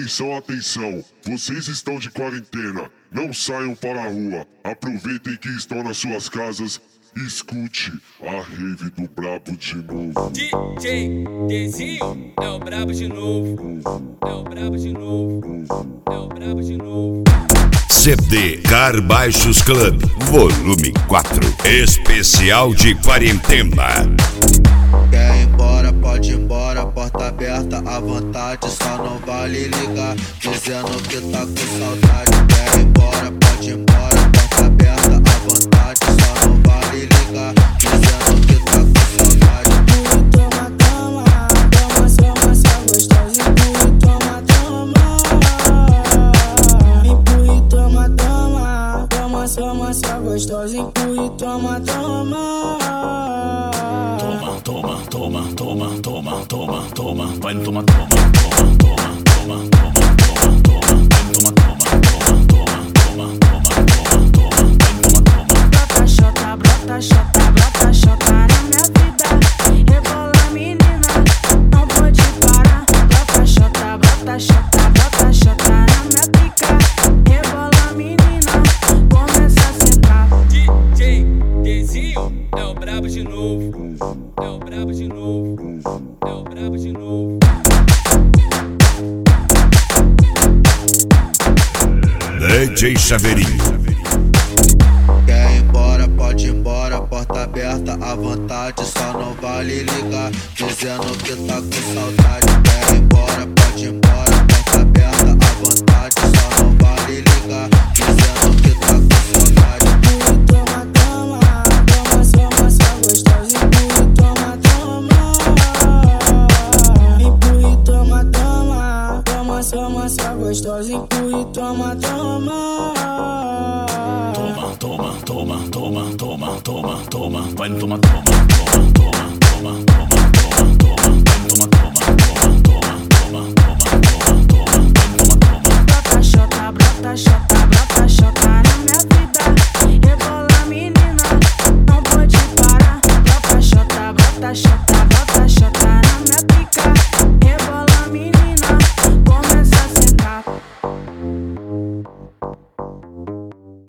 Atenção, atenção, vocês estão de quarentena, não saiam para a rua, aproveitem que estão nas suas casas e escute a rave do Brabo de novo. DJ Dezinho é o Brabo de novo, é o Brabo de novo, é o Brabo de novo. CD Car Baixos Club, volume 4, especial de quarentena. Quer ir embora, pode ir embora, porta aberta à vontade, só não vale ligar, dizendo que tá com saudade. Quer ir embora, pode ir embora, porta aberta à vontade, só não vale ligar, dizendo que tá com saudade. Toma, toma, toma, toma, só gostoso. Empurra, toma, toma. Empurra, toma, toma, toma, toma, só gostoso. Empurra, toma, toma. Toma, toma, toma, toma, toma, toma, vai no toma, toma, toma, toma, toma, toma, toma, toma, toma, toma, toma, toma, toma, toma, toma, toma. Brota xota, brota xota, brota xota na minha vida. Rebola menina, não pode parar. Brota xota, brota xota, brota xota na minha pica. Rebola menina, começa a sentar. DJ Dezinho é o Brabo de novo, é o Brabo de novo, é o Brabo de novo. DJ Chaveirinho. Quer ir embora, pode ir embora, porta aberta à vontade, só não vale ligar, dizendo que tá com saudade. Quer ir embora, pode ir embora, porta aberta à vontade, só não vale ligar, dizendo que tá com saudade. Empurra, toma, toma, toma, toma, só gostoso. Empurra, toma, toma. Empurra, toma, toma, toma, toma, só gostoso. Empurra, toma, toma. Toma, toma, toma, toma, toma, toma, vai no toma, toma, toma, toma, toma, toma, toma, toma, toma, toma, toma, toma, toma, toma, toma, toma. Brota xota, brota xota, brota xota na minha vida. Rebola menina, não pode parar. Brota xota, brota xota, brota xota na minha pica. Rebola